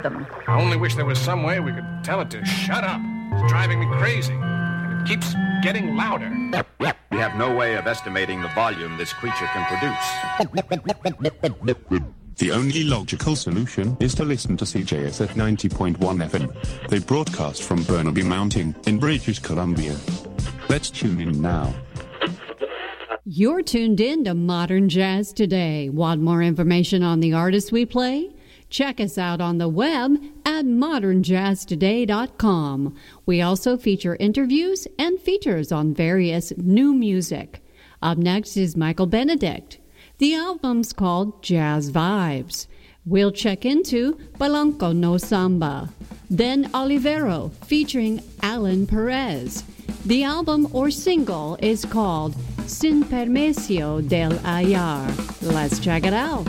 them. I only wish there was some way we could tell it to shut up. It's driving me crazy, and it keeps getting louder. We have no way of estimating the volume this creature can produce. The only logical solution is to listen to CJS at 90.1 FM. They broadcast from Burnaby Mountain in British Columbia. Let's tune in now. You're tuned in to Modern Jazz Today. Want more information on the artists we play? Check us out on the web at modernjazztoday.com. We also feature interviews and features on various new music. Up next is Michael Benedict. The album's called Jazz Vibes. We'll check into Palanco no Samba. Then Olivero featuring Alan Perez. The album or single is called Sin Permiso del Hallar. Let's check it out.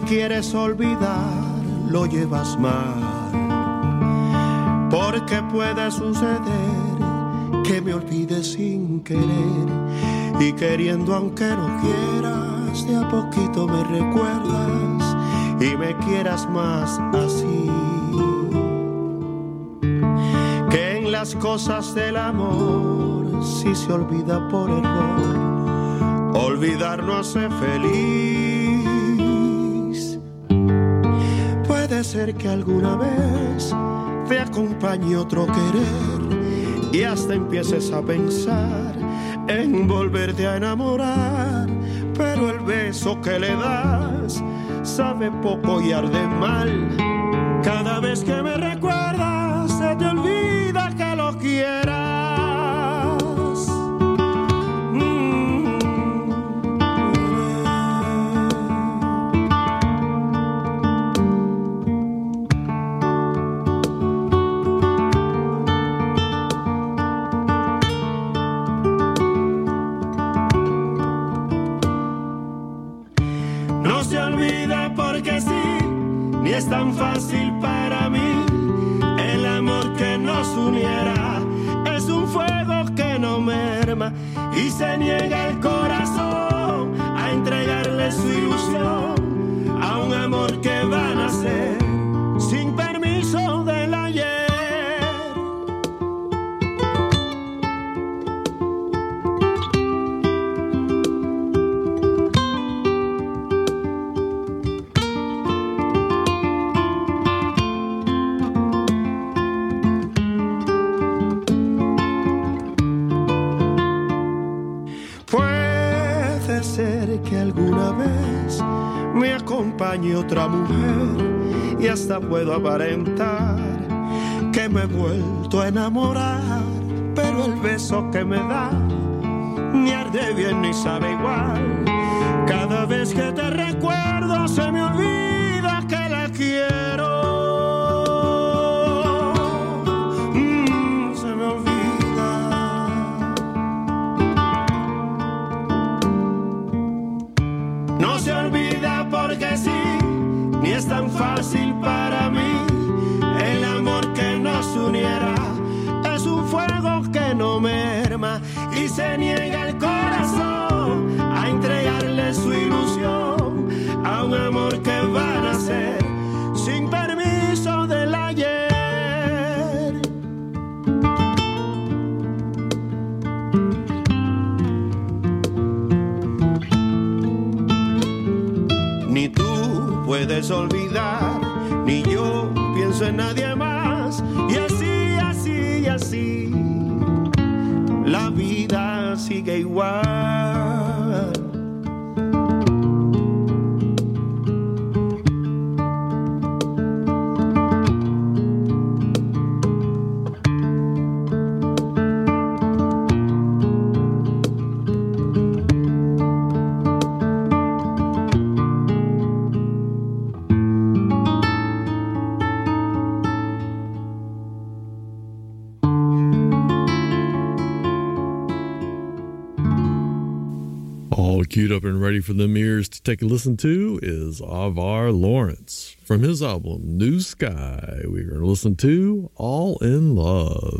quieres olvidar, lo llevas mal, porque puede suceder que me olvides sin querer, y queriendo aunque no quieras, de a poquito me recuerdas y me quieras más así. Que en las cosas del amor, si se olvida por error, olvidar no hace feliz. Puede ser que alguna vez te acompañe otro querer y hasta empieces a pensar en volverte a enamorar, pero el beso que le das sabe poco y arde mal. Cada vez que me recuerdas se te olvida que lo quieras. Es tan fácil para mí el amor que nos uniera, es un fuego que no merma y se niega el corazón a entregarle su ilusión a un amor que va a nacer sin permiso del ayer. Que alguna vez me acompañe otra mujer y hasta puedo aparentar que me he vuelto a enamorar, pero el beso que me da ni arde bien ni sabe igual. Cada vez que te recuerdo se me olvida que la quiero. Se me olvida. No se olvida porque sí, ni es tan fácil para mí. El amor que nos uniera es un fuego que no merma y se niega el corazón a entregarle su ilusión a un amor que va a nacer sin permiso del ayer. Ni tú puedes olvidar, ni yo pienso en nadie más. Y así, así, y así, la vida sigue igual. Queued up and ready for them ears to take a listen to is Avar Lawrence. From his album, New Sky, we're going to listen to All in Love.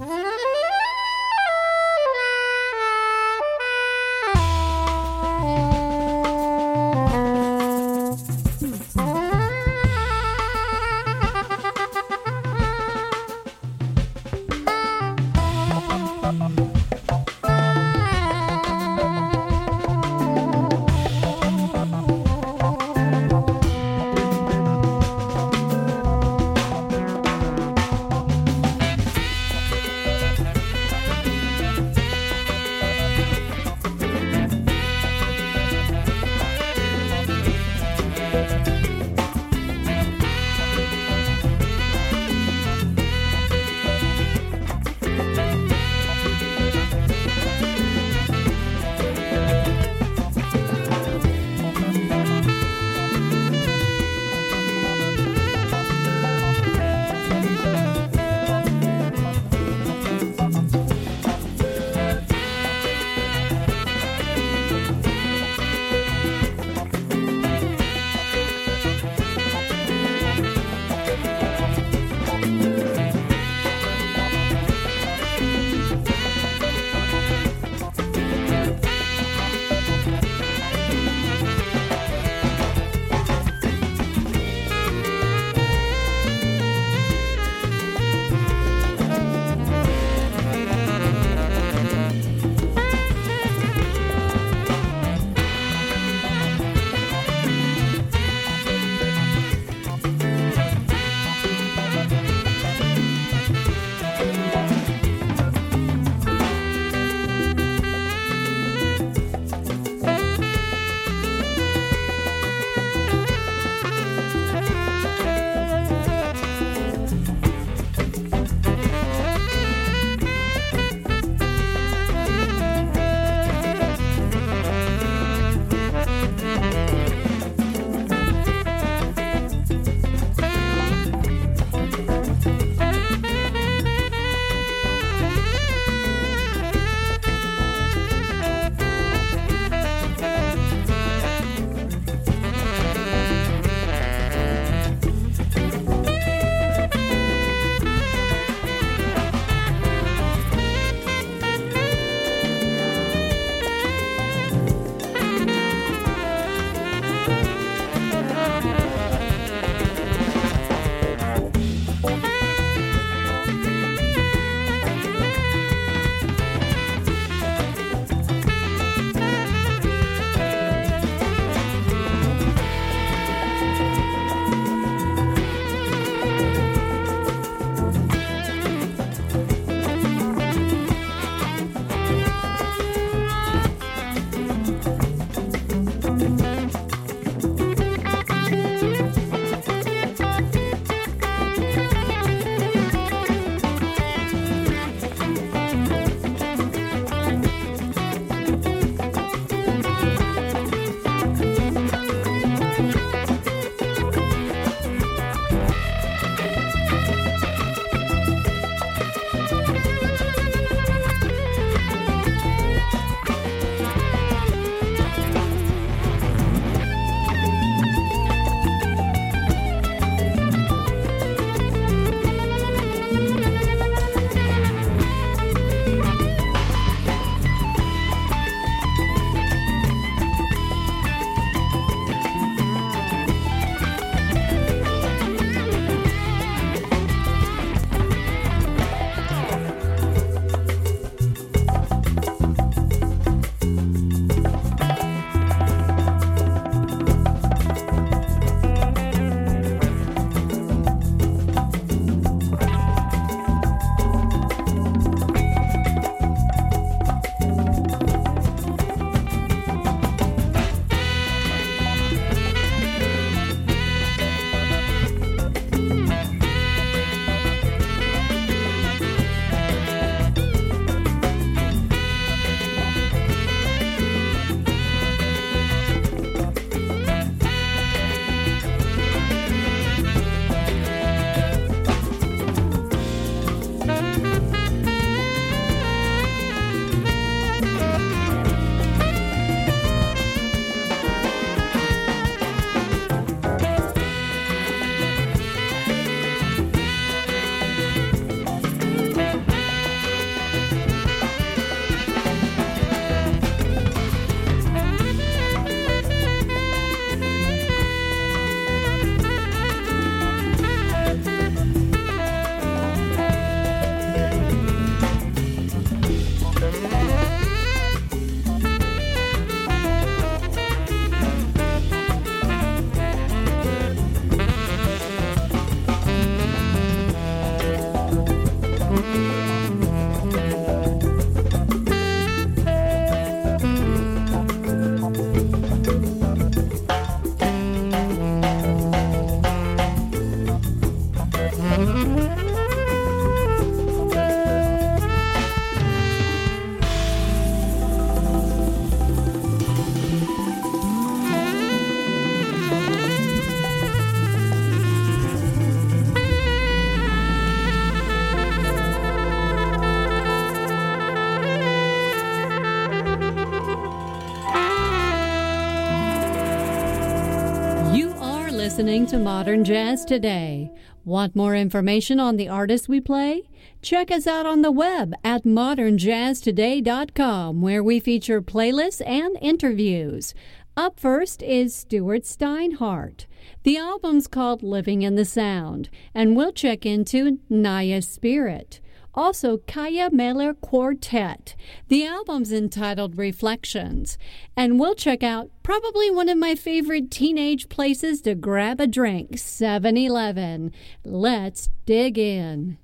listening to Modern Jazz Today. Want more information on the artists we play? Check us out on the web at modernjazztoday.com, where we feature playlists and interviews. Up first is Stuart Steinhardt. The album's called Living in the Sound, and we'll check into Naya Spirit. Also, Kaya Mehler Quartet. The album's entitled Reflections. And we'll check out probably one of my favorite teenage places to grab a drink, 7-Eleven. Let's dig in.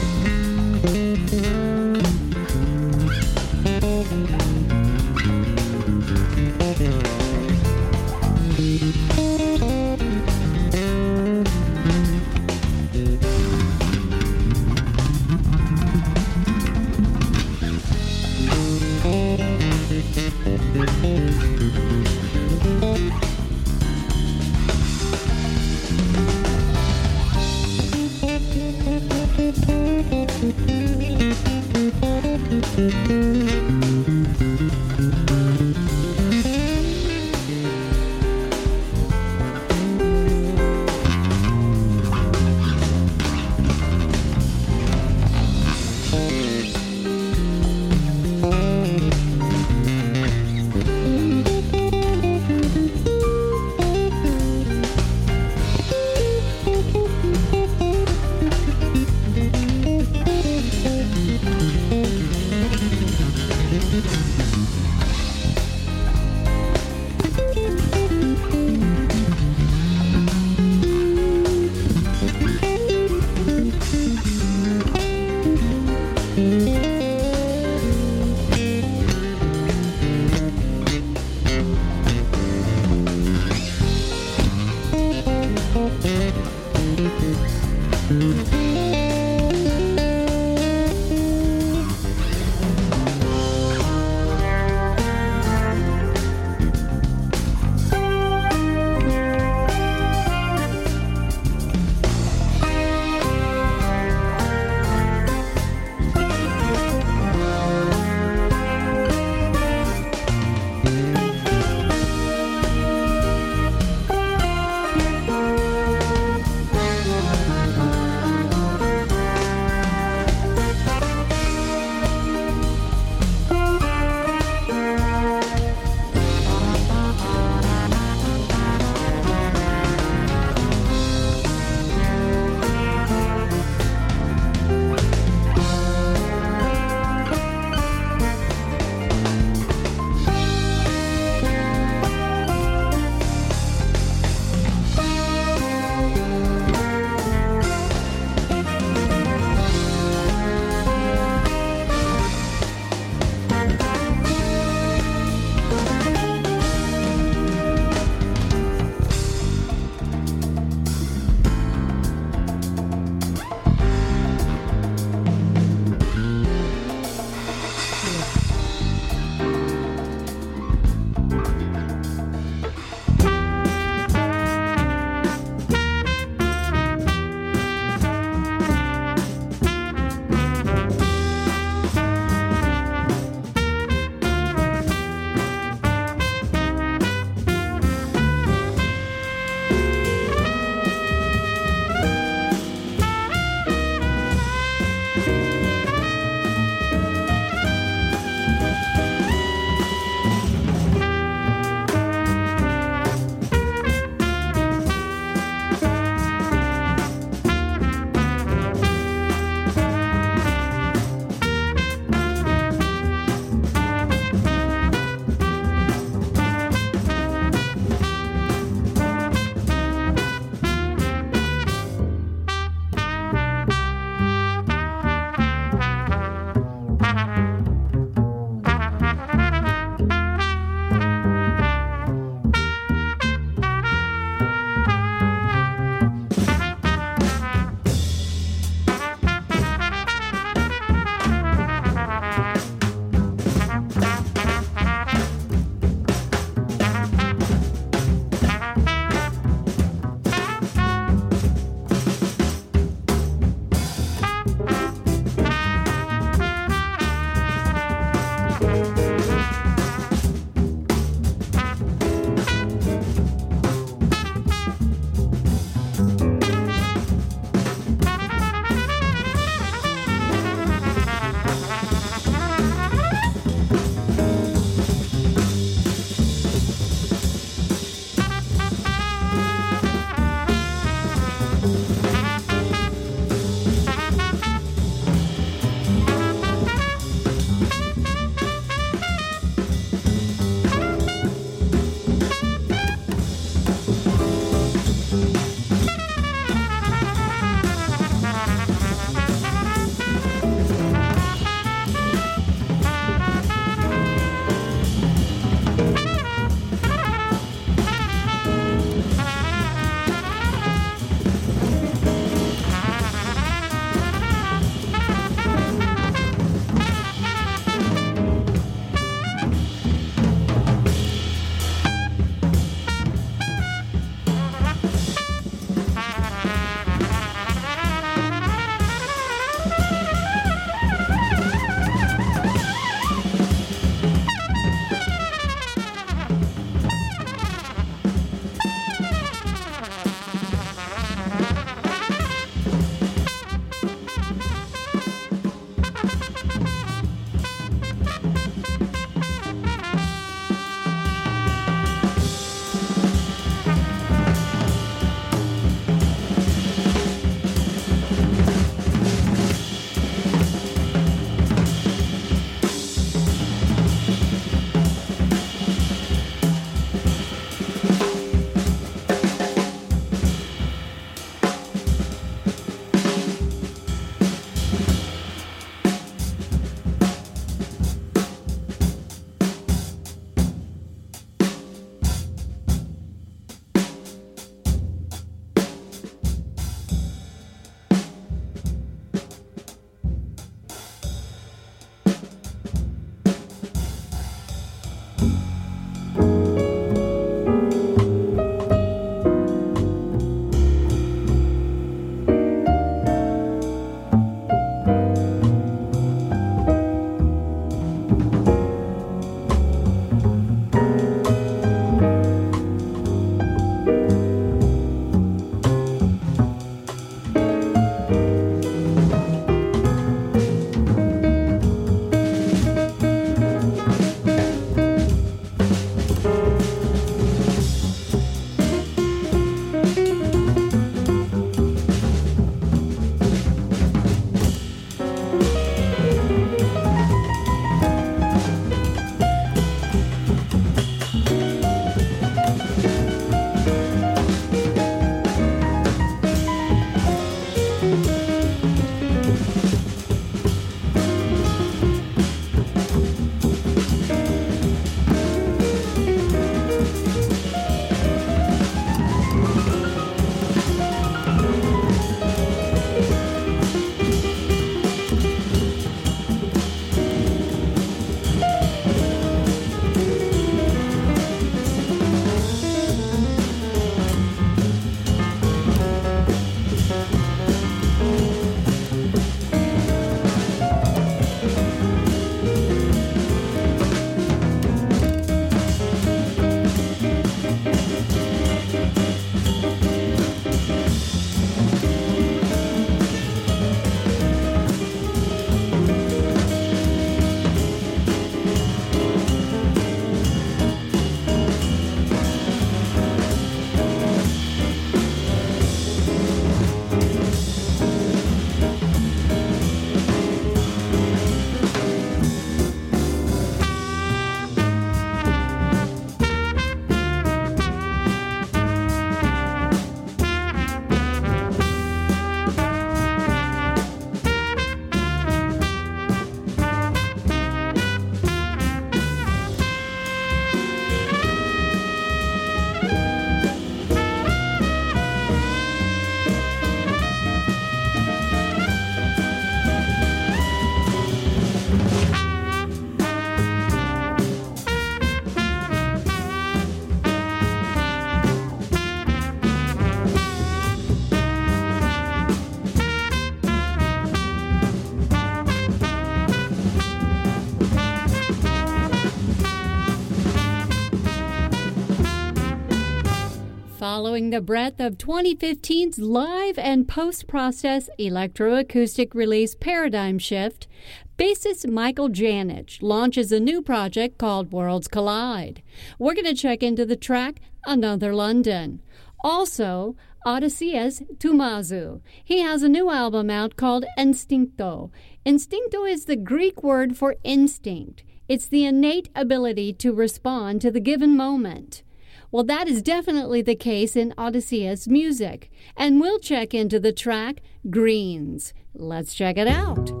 following the breadth of 2015's live and post-process electroacoustic release Paradigm Shift, bassist Michael Janich launches a new project called Worlds Collide. We're going to check into the track Another London. Also, Odysseus Tumazu. He has a new album out called Instincto. Instincto is the Greek word for instinct. It's the innate ability to respond to the given moment. Well, that is definitely the case in Odysseus' music. And we'll check into the track Greens. Let's check it out.